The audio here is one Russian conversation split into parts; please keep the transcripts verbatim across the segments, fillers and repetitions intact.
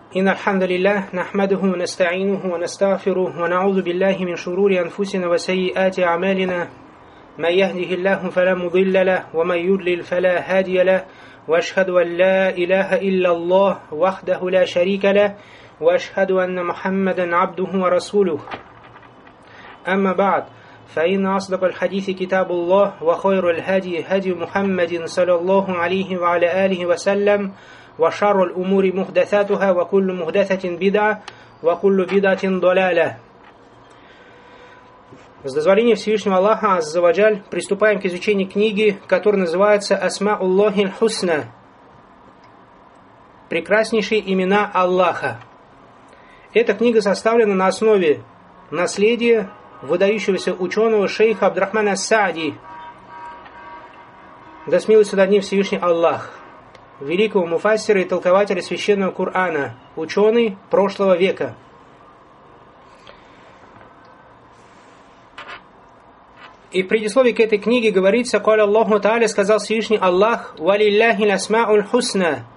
إن الحمد لله نحمده ونستعينه ونستغفره ونعوذ بالله من شرور أنفسنا وسيئات أعمالنا من يهده الله فلا مضل له ومن يضلل فلا هادي له وأشهد أن لا إله إلا الله وحده لا شريك له وأشهد أن محمدا عبده ورسوله أما بعد فإن أصدق الحديث كتاب الله وخير الهدي هدي محمد صلى الله عليه وعلى آله وسلم وشر الأمور محدثاتها وكل محدثة بدعة وكل بدعة ضلالة. С дозволения Всевышнего Аллаха Азза ва Джаль приступаем к изучению книги, которая называется Асмауллахи аль-Хусна, прекраснейшие имена Аллаха. Эта книга составлена на основе наследия выдающегося ученого шейха Абдурахмана ас-Саади, да смилуется над ним Всевышний Аллах, великого муфассира и толкователя священного Корана, ученый прошлого века. И в предисловии к этой книге говорится: «Каля Аллаху Тааля, сказал Всевышний Аллах, валилляхи ласмауль хусна».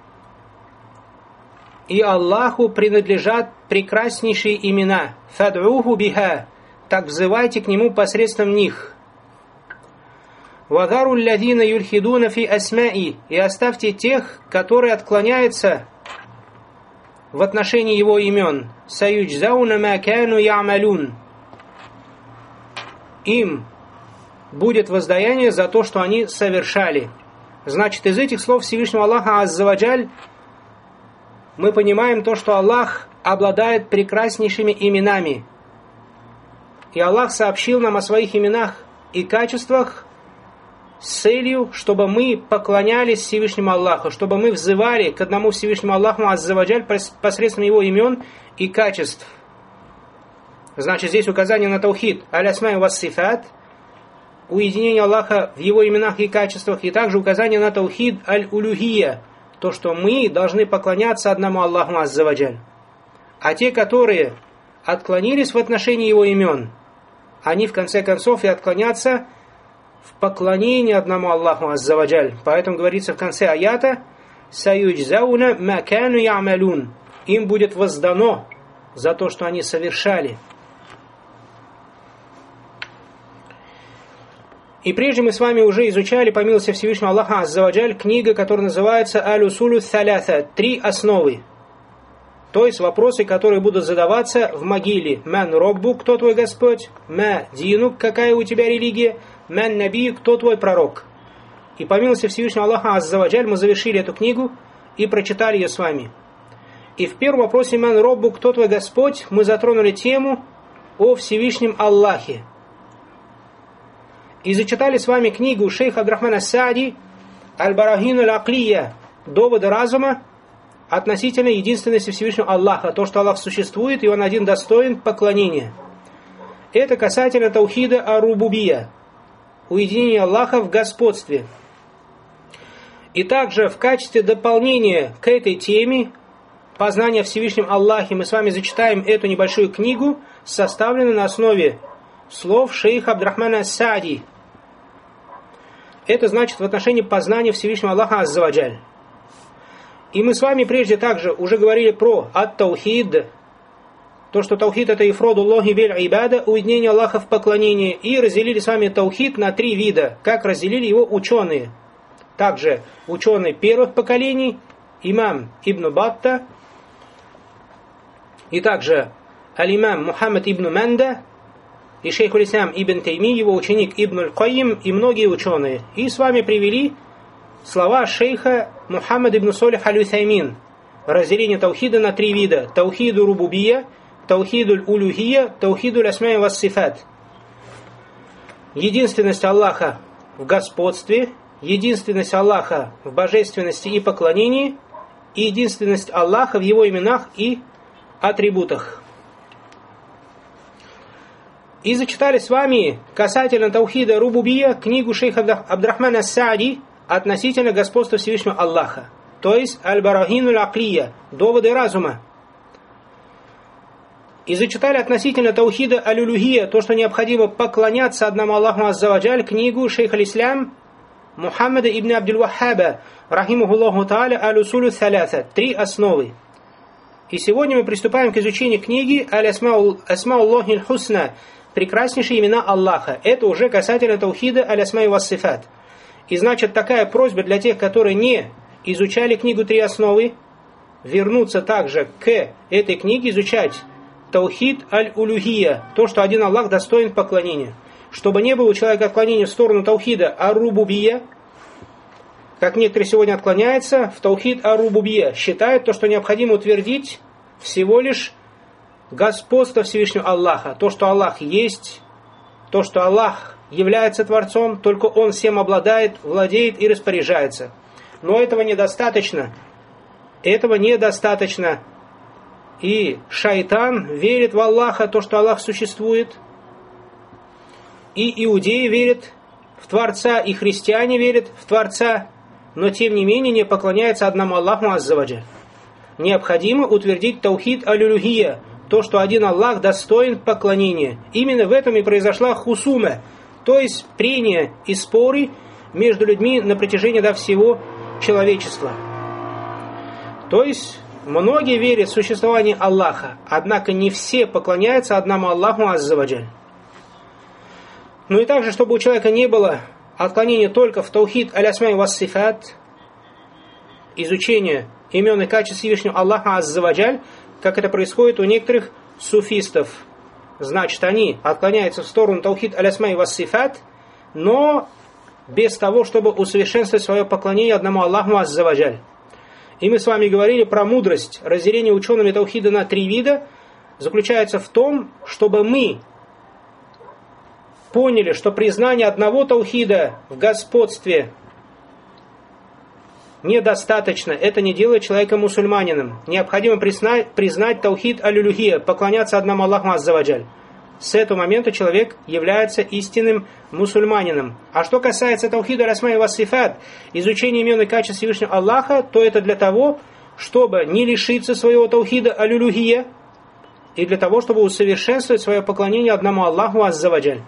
И Аллаху принадлежат прекраснейшие имена. Фад'уху биха, так взывайте к Нему посредством них. «Вадару лядина юльхидуна фи асмаи», и оставьте тех, которые отклоняются в отношении Его имен. «Саюджзауна ма кану я'малун», им будет воздаяние за то, что они совершали. Значит, из этих слов Всевышнего Аллаха Азза ва Джаль мы понимаем то, что Аллах обладает прекраснейшими именами. И Аллах сообщил нам о своих именах и качествах с целью, чтобы мы поклонялись Всевышнему Аллаху, чтобы мы взывали к одному Всевышнему Аллаху Азза ва Джаль посредством Его имен и качеств. Значит, здесь указание на таухид аль-асмай ва сифат, уединение Аллаха в Его именах и качествах, и также указание на таухид аль-улюхия, то, что мы должны поклоняться одному Аллаху Азза ва Джаль. А те, которые отклонились в отношении Его имен, они в конце концов и отклонятся в поклонении одному Аллаху Азза ва Джаль. Поэтому говорится в конце аята: «Саюджзауна ма кану я'малун», им будет воздано за то, что они совершали. И прежде мы с вами уже изучали, по милости Всевышнего Аллаха Азза ва Джаль, книга, которая называется «Аль-Усулю Тхаляса», три основы. То есть вопросы, которые будут задаваться в могиле. «Ман роббу», кто твой Господь? «Ма дину», какая у тебя религия? «Ман наби», кто твой пророк? И по милости Всевышнего Аллаха Азза ва Джаль мы завершили эту книгу и прочитали ее с вами. И в первом вопросе «Ман роббу», кто твой Господь, мы затронули тему о Всевышнем Аллахе. И зачитали с вами книгу шейха Абдурахмана ас-Саади «Аль-Барахин аль-Аклия», доводы разума относительно единственности Всевышнего Аллаха, то, что Аллах существует и Он один достоин поклонения. Это касательно таухида ар-рубубия, уединения Аллаха в господстве. И также в качестве дополнения к этой теме познания о Всевышнем Аллахе мы с вами зачитаем эту небольшую книгу, составленную на основе слов шейха Абдурахмана ас-Саади. Это значит в отношении познания Всевышнего Аллаха Азза ва Джаль. И мы с вами прежде также уже говорили про ат-таухид, то, что таухид это ифрадуллахи биль ибада, уединение Аллаха в поклонении, и разделили с вами таухид на три вида, как разделили его ученые. Также ученые первых поколений, имам Ибн Батта, и также аль-имам Мухаммад ибн Манда, и шейх аль-Ислам ибн Тайми, его ученик Ибн аль-Кайим и многие ученые. И с вами привели слова шейха Мухаммад ибн Солих аль-Уthаймин. Разделение таухида на три вида: таухиду рубубия, таухиду улюхия, таухиду асмай ва сифат. Единственность Аллаха в господстве, единственность Аллаха в божественности и поклонении, и единственность Аллаха в Его именах и атрибутах. И зачитали с вами касательно таухида рубубия книгу шейха Абдурахмана ас-Саади относительно господства Всевышнего Аллаха, то есть аль-Барахин аль-Аклия, доводы разума. И зачитали относительно таухида аль-Улюхия, то, что необходимо поклоняться одному Аллаху Азза ва Джаль, книгу шейха аль-Ислам Мухаммада ибн Абдул Ваххаба, рахимахуллаху тааля, аль-Усулю Тхаляса, три основы. И сегодня мы приступаем к изучению книги «Аль-Асмауллахи аль-Хусна», прекраснейшие имена Аллаха. Это уже касательно таухида «Аль-Асмай ва-Сифат». И значит, такая просьба для тех, которые не изучали книгу «Три основы», вернуться также к этой книге, изучать таухид аль-улюхия, то, что один Аллах достоин поклонения. Чтобы не было у человека отклонения в сторону таухида ар-рубубия, как некоторые сегодня отклоняются в таухид ар-рубубия, считают то, что необходимо утвердить всего лишь господство Всевышнего Аллаха, то, что Аллах есть, то, что Аллах является Творцом, только Он всем обладает, владеет и распоряжается. Но этого недостаточно. Этого недостаточно. И шайтан верит в Аллаха, то, что Аллах существует. И иудеи верят в Творца, и христиане верят в Творца, но тем не менее не поклоняются одному Аллаху аззаваджаль. Необходимо утвердить таухид аль-улюхия, то, что один Аллах достоин поклонения. Именно в этом и произошла хусума, то есть прения и споры между людьми на протяжении до всего человечества. То есть многие верят в существование Аллаха, однако не все поклоняются одному Аллаху аззаваджаль. Ну и также, чтобы у человека не было отклонения только в таухид аль-асмай ва-сифат, изучение имен и качеств Всевышнего Аллаха аззаваджаль, как это происходит у некоторых суфистов. Значит, они отклоняются в сторону таухид аль-асмай ва-сифат, но без того, чтобы усовершенствовать свое поклонение одному Аллаху аззаваджаль. И мы с вами говорили про мудрость. Разделение учеными таухида на три вида заключается в том, чтобы мы поняли, что признание одного таухида в господстве недостаточно. Это не делает человека мусульманином. Необходимо признать, признать таухид аль-улюхия, поклоняться одному Аллаху аззаваджаль. С этого момента человек является истинным мусульманином. А что касается таухида аль-асмай ва-сифат, изучения имен и качеств Всевышнего Аллаха, то это для того, чтобы не лишиться своего таухида аль-улюхия и для того, чтобы усовершенствовать свое поклонение одному Аллаху аззаваджаль.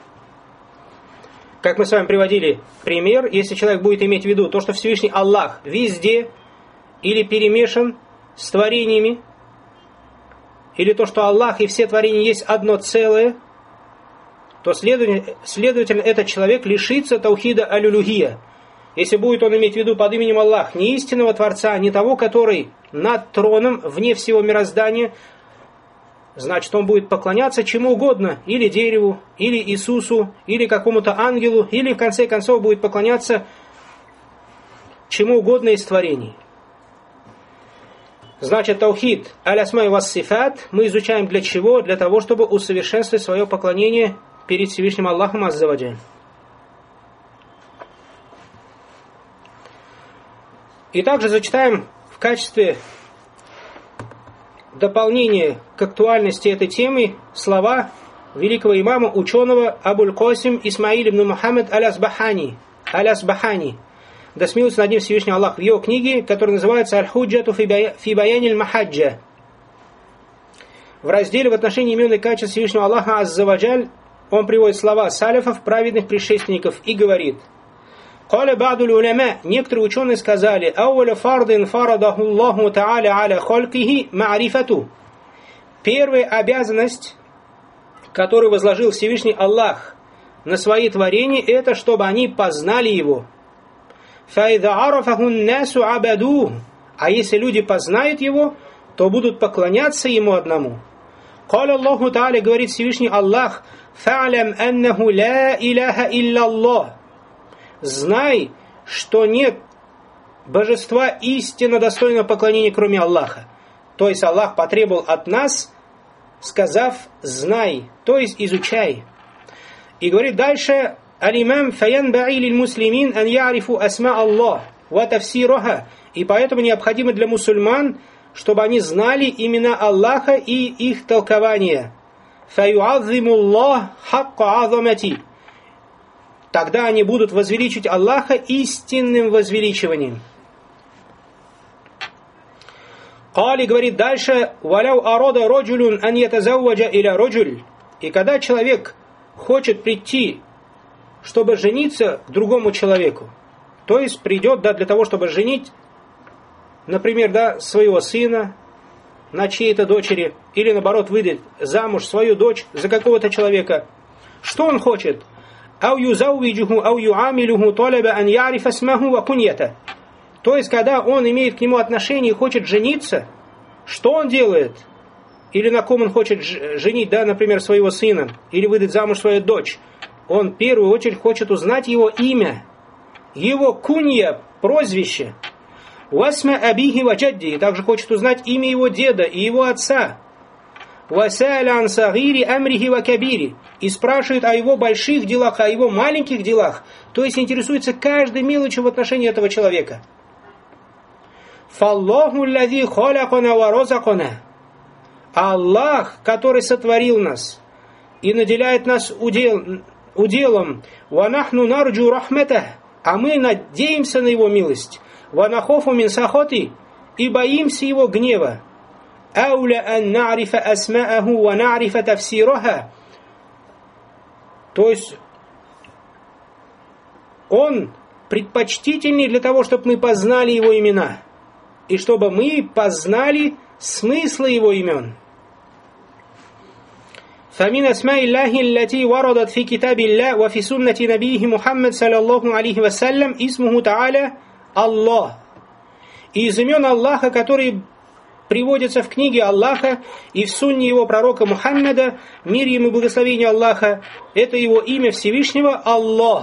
Как мы с вами приводили пример, если человек будет иметь в виду то, что Всевышний Аллах везде или перемешан с творениями, или то, что Аллах и все творения есть одно целое, то следовательно этот человек лишится таухида аль-улюхия. Если будет он иметь в виду под именем Аллах не истинного Творца, не того, который над троном, вне всего мироздания, значит, он будет поклоняться чему угодно, или дереву, или Иисусу, или какому-то ангелу, или в конце концов будет поклоняться чему угодно из творений. Значит, таухид аль-асмай ва-сифат мы изучаем для чего? Для того, чтобы усовершенствовать свое поклонение перед Всевышним Аллахом аззаваджаль. И также зачитаем в качестве дополнение к актуальности этой темы слова великого имама, ученого Абуль-Касим Исмаиль ибн Мухаммад аль-Асбахани, аль-Асбахани, да смилуется над ним Всевышний Аллах, в его книге, которая называется «Аль-Худжату фи баяниль махаджа». В разделе в отношении имен и качеств Всевышнего Аллаха аззаваджаль он приводит слова салифов, праведных предшественников, и говорит: «Каля ба'дуль уляма», некоторые ученые сказали: «Ауля фардин фарадаху Аллаху та'аля аля халькихи ма'рифату». Первая обязанность, которую возложил Всевышний Аллах на свои творения, это чтобы они познали Его. «Фаида арафаху насу абаду», а если люди познают Его, то будут поклоняться Ему одному. «Каля Аллаху та'аля», говорит Всевышний Аллах: «Фа'лям аннаху ла иляха илля Аллах». Знай, что нет божества истинно достойного поклонения, кроме Аллаха. То есть Аллах потребовал от нас, сказав: знай, то есть изучай. И говорит дальше: «Алимам фаянбаи лиль муслимин ан ярифу асма Аллах ва тафсираха». И поэтому необходимо для мусульман, чтобы они знали имена Аллаха и их толкования. «Фаюаззиму Аллах хакка азамати». Тогда они будут возвеличивать Аллаха истинным возвеличиванием. Кали говорит дальше: «Валяу арода роджулюн ан ятазавваджа иля роджуль». И когда человек хочет прийти, чтобы жениться к другому человеку, то есть придет, да, для того, чтобы женить, например, да, своего сына, на чьей-то дочери, или наоборот выдать замуж свою дочь за какого-то человека, что он хочет? «Ау юзауиджуху, ау юамилюху толеба ан ярифа смаху ва куньята». То есть, когда он имеет к нему отношение и хочет жениться, что он делает? Или на ком он хочет женить, да, например, своего сына, или выдать замуж свою дочь? Он в первую очередь хочет узнать его имя, его кунья, прозвище. «Васма абихи ва джадди», также хочет узнать имя его деда и его отца. «Васаля ан сагири амрихи ва кабири», и спрашивает о его больших делах, о его маленьких делах, то есть интересуется каждой мелочью в отношении этого человека. «Фаллаху лази халакана ва разакана». Аллах, который сотворил нас и наделяет нас удел, уделом, «Ва нахну нарджу рахматах», а мы надеемся на его милость, «Ва нахофу мин сахати», и боимся его гнева. «Ауля ан на'рифа асма'аху ва на'рифа тафсираха». То есть он предпочтительней для того, чтобы мы познали его имена, и чтобы мы познали смыслы его имен. فمن أسماء الله التي وردت في كتاب الله وفي سنة نبيه محمد صلى الله عليه وسلم اسمه تعالى الله. И из имен Аллаха, которые приводятся в книге Аллаха и в сунне его пророка Мухаммада, мир ему и благословение Аллаха, это его имя Всевышнего Аллах.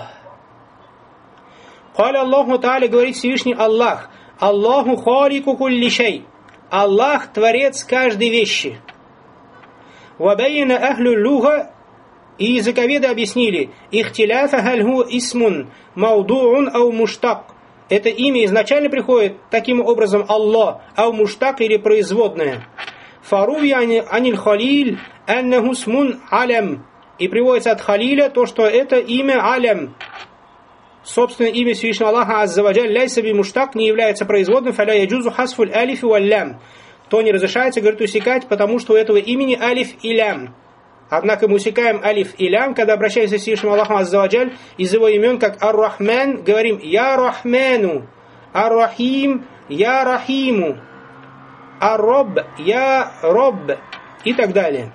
Каля Аллаху Та'аля, говорит Всевышний Аллах, Аллаху халику кулли шей, Аллах творец каждой вещи. Вабайна ахлю луга, и языковеды объяснили, ихтиляфа хальху исмун маудуун ау муштак. Это имя изначально приходит таким образом Аллах, ау муштак или производное. Фаруви аниль халиль аннаху смун алям. И приводится от халиля то, что это имя алям. Собственное имя Всевышнего Аллаха аззаваджаль ляйса би муштак не является производным, фаля яджузу хасфуль алифи валлям. То не разрешается, говорит, усекать, потому что у этого имени алиф и лям. Однако мы усекаем алиф и лям, когда обращаемся к Всевышнему Аллаху аззаваджаль из его имен, как ар-Рахман, говорим я Рахману, ар-Рахим, я Рахиму, ар-Роб, я Роб и так далее.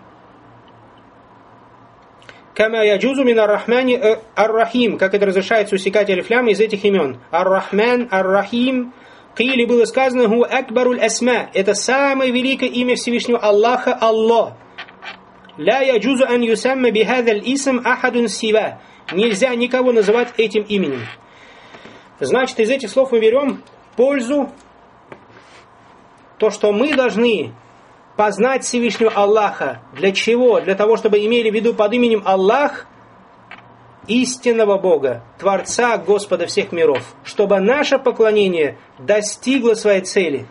Кама яджузу мин ар-Рахмани ар-Рахим, как это разрешается усекать алиф лям из этих имен. Ар-Рахман, ар-Рахим. Кили было сказано, ху акбаруль асма, это самое великое имя Всевышнего Аллаха, Аллах. Ля яджузу ан юсамма бихадаль исм ахадун сива. Нельзя никого называть этим именем. Значит, из этих слов мы берем пользу, то, что мы должны познать Всевышнего Аллаха. Для чего? Для того, чтобы имели в виду под именем Аллах истинного Бога, Творца, Господа всех миров, чтобы наше поклонение достигло своей цели.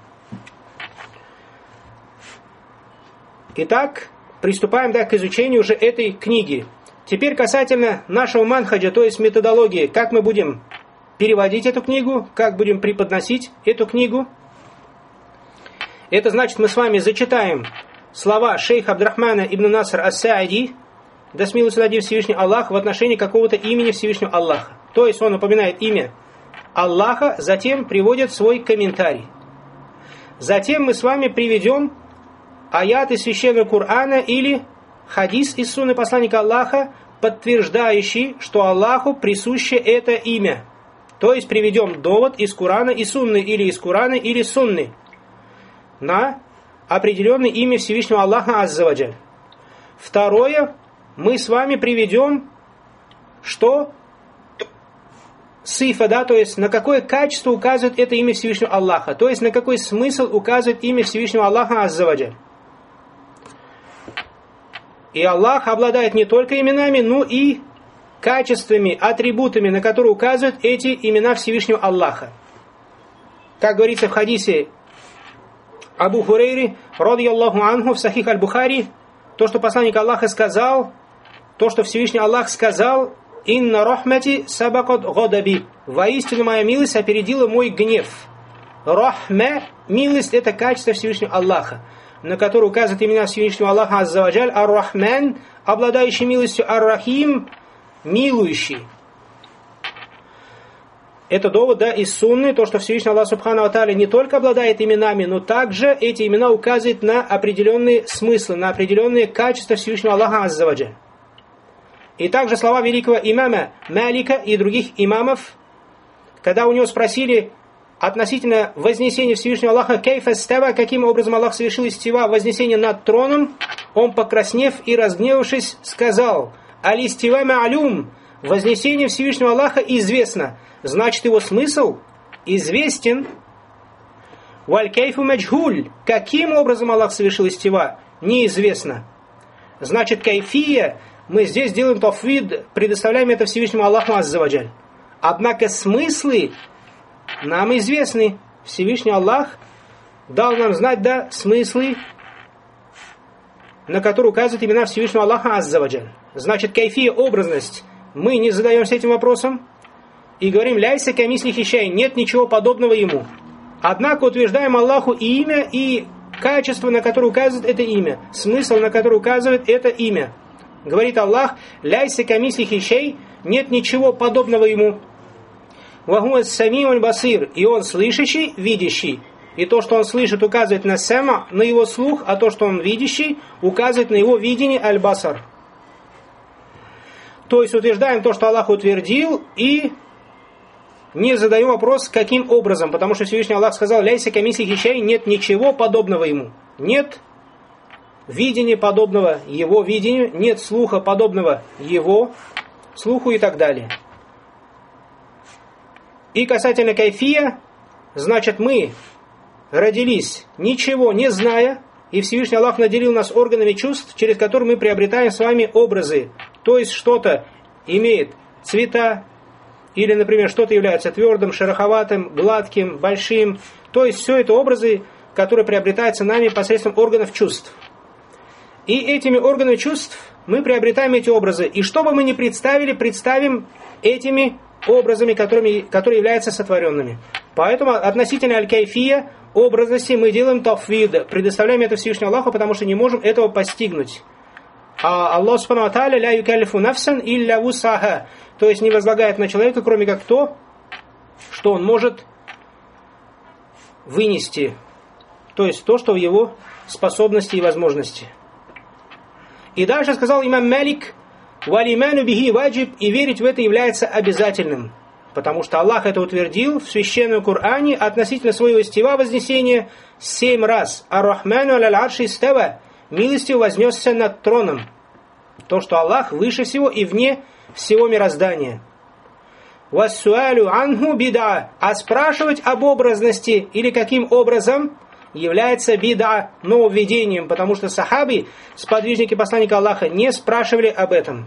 Итак, приступаем да, к изучению уже этой книги. Теперь касательно нашего манхаджа, то есть методологии, как мы будем переводить эту книгу, как будем преподносить эту книгу. Это значит, мы с вами зачитаем слова шейха Абдурахмана ибн Наср ас-Саади, да смилуется над ним Всевышний Аллах, в отношении какого-то имени Всевышнего Аллаха. То есть он упоминает имя Аллаха, затем приводит свой комментарий. Затем мы с вами приведем аят из священного Корана или хадис из сунны посланника Аллаха, подтверждающий, что Аллаху присуще это имя. То есть приведем довод из Корана и сунны, или из Корана, или сунны, на определенное имя Всевышнего Аллаха аззаваджаль. Второе, мы с вами приведем, что сифа, да, то есть на какое качество указывает это имя Всевышнего Аллаха, то есть на какой смысл указывает имя Всевышнего Аллаха аззаваджаль. И Аллах обладает не только именами, но и качествами, атрибутами, на которые указывают эти имена Всевышнего Аллаха. Как говорится в хадисе Абу Хурейри, радийаллаху анху, в Сахих аль-Бухари, то, что посланник Аллаха сказал, то, что Всевышний Аллах сказал, «Инна рахмати сабакат гадаби», «Воистину моя милость опередила мой гнев». Рахма, милость, это качество Всевышнего Аллаха, на которое указывает имена Всевышнего Аллаха аззаваджаль, ар-Рахман, обладающий милостью, ар-Рахим, милующий. Это довод, да, из сунны, то, что Всевышний Аллах Субхану ва Тааля не только обладает именами, но также эти имена указывают на определенные смыслы, на определенные качества Всевышнего Аллаха Азза ва Джаль. И также слова великого имама Малика и других имамов, когда у него спросили относительно вознесения Всевышнего Аллаха, кейфа става, каким образом Аллах совершил истива, вознесение над троном, он, покраснев и разгневавшись, сказал: алистива ма'люм, вознесение Всевышнего Аллаха известно, значит его смысл известен. Валь кейфу маджхуль, каким образом Аллах совершил истива, неизвестно. Значит, кайфия, мы здесь делаем тафвид, предоставляем это Всевышнему Аллаху Азза ва Джаль. Однако смыслы нам известны. Всевышний Аллах дал нам знать, да, смыслы, на которые указывают имена Всевышнего Аллаха Азза ва Джаль. Значит, кайфия, образность, мы не задаемся этим вопросом и говорим: ляйся камислихи шай, нет ничего подобного ему. Однако утверждаем Аллаху и имя, и качество, на которое указывает это имя, смысл, на который указывает это имя. Говорит Аллах: ляйся камислихи шай, нет ничего подобного ему. Вахуа самиуль басир, и он слышащий, видящий. И то, что он слышит, указывает на сама, на его слух, а то, что он видящий, указывает на его видение аль-басар. То есть утверждаем то, что Аллах утвердил, и не задаем вопрос, каким образом, потому что Всевышний Аллах сказал: ляйся камислихи шай, нет ничего подобного ему. Нет видения подобного его видению, нет слуха подобного его слуху и так далее. И касательно кайфия, значит, мы родились ничего не зная, и Всевышний Аллах наделил нас органами чувств, через которые мы приобретаем с вами образы. То есть что-то имеет цвета, или, например, что-то является твердым, шероховатым, гладким, большим. То есть все это образы, которые приобретаются нами посредством органов чувств. И этими органами чувств мы приобретаем эти образы. И что бы мы ни представили, представим этими образами, которыми, которые являются сотворенными. Поэтому относительно аль-кайфия, образности, мы делаем тафвид, предоставляем это Всевышнему Аллаху, потому что не можем этого постигнуть. А Аллах Субхану ва Тааля ля юкаллифу нафсан илля вусаха, то есть не возлагает на человека, кроме как то, что он может вынести, то есть то, что в его способности и возможности. И дальше сказал имам Малик: валиману бихи ваджиб, и верить в это является обязательным, потому что Аллах это утвердил в священном Коране относительно своего истива, вознесения, семь раз. Ар-Рахману аль арши истава, милостью вознесся над троном. То, что Аллах выше всего и вне всего мироздания. Вассуалю анху бида, а спрашивать об образности или каким образом является бида, нововведением, потому что сахаби, сподвижники посланника Аллаха, не спрашивали об этом.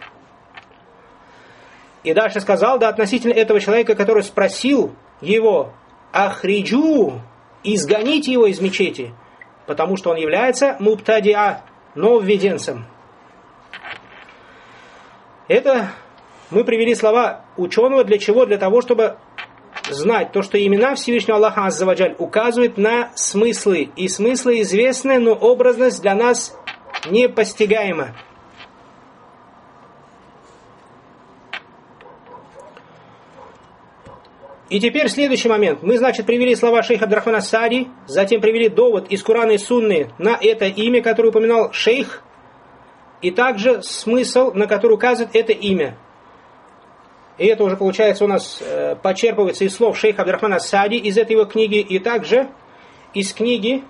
И дальше сказал, да, относительно этого человека, который спросил его: ахриджу, изгоните его из мечети, потому что он является мубтадиа, нововведенцем. Это мы привели слова ученого для чего? Для того, чтобы знать то, что имена Всевышнего Аллаха Азза ва Джаль указывают на смыслы. И смыслы известны, но образность для нас непостигаема. И теперь следующий момент. Мы, значит, привели слова шейха Абдурахмана Саади, затем привели довод из Курана и Сунны на это имя, которое упоминал шейх, и также смысл, на который указывает это имя. И это уже, получается, у нас э, почерпывается из слов шейха Абдурахмана Саади из этой его книги, и также из книги,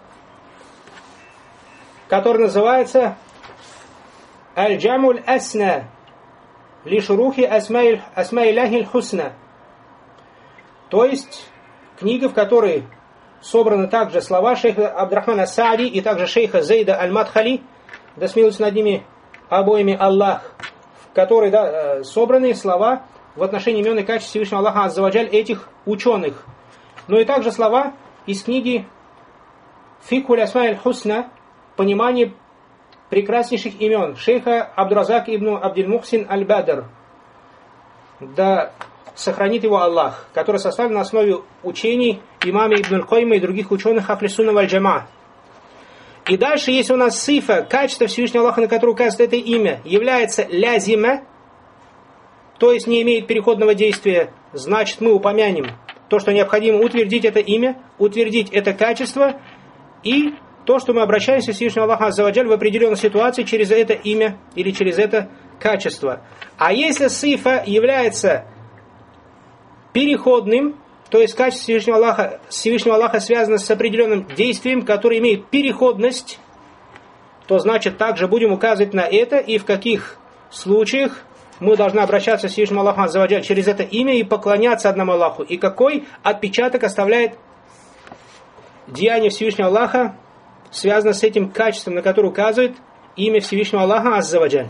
которая называется «Аль-Джамуль Асна лишурухи Асмаилляхиль Хусна». То есть книга, в которой собраны также слова шейха Абдурахмана Саади и также шейха Зейда Аль-Мадхали, да смилуется над ними обоими Аллах, в которой, да, собраны слова в отношении имен и качеств Всевышнего Аллаха Азза ва Джаль этих ученых. Но и также слова из книги Фикхуль Асмаиль Хусна, понимание прекраснейших имен, шейха Абдуразак ибн Абдиль-Мухсин Аль-Бадр, да сохранит его Аллах, который составлен на основе учений имама Ибн Аль-Кайма и других ученых Ахли Сунна валь Джама. И дальше есть у нас сифа, качество Всевышнего Аллаха, на которое указывает это имя, является лязима, то есть не имеет переходного действия, значит мы упомянем то, что необходимо утвердить это имя, утвердить это качество и то, что мы обращаемся к Всевышнему Аллаху Азза ва Джаль в определенной ситуации через это имя или через это качество. А если сифа является переходным, то есть качество Всевышнего Аллаха, Всевышнего Аллаха связано с определенным действием, которое имеет переходность, то значит также будем указывать на это и в каких случаях мы должны обращаться к Всевышнему Аллаху Азза ва Джаль через это имя и поклоняться одному Аллаху. И какой отпечаток оставляет деяние Всевышнего Аллаха, связано с этим качеством, на которое указывает имя Всевышнего Аллаха Азза ва Джаль.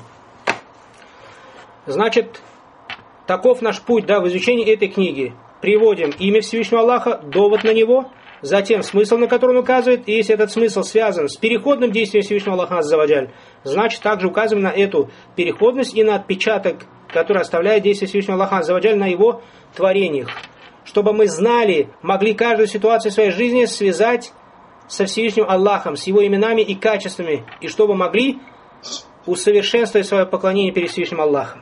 Значит, таков наш путь, да, в изучении этой книги. Приводим имя Всевышнего Аллаха, довод на него, затем смысл, на который он указывает, и если этот смысл связан с переходным действием Всевышнего Аллаха Азза ва Джаль, значит также указываем на эту переходность и на отпечаток, который оставляет действие Всевышнего Аллаха Азза ва Джаль на его творениях. Чтобы мы знали, могли каждую ситуацию своей жизни связать со Всевышним Аллахом, с его именами и качествами, и чтобы могли усовершенствовать свое поклонение перед Всевышним Аллахом.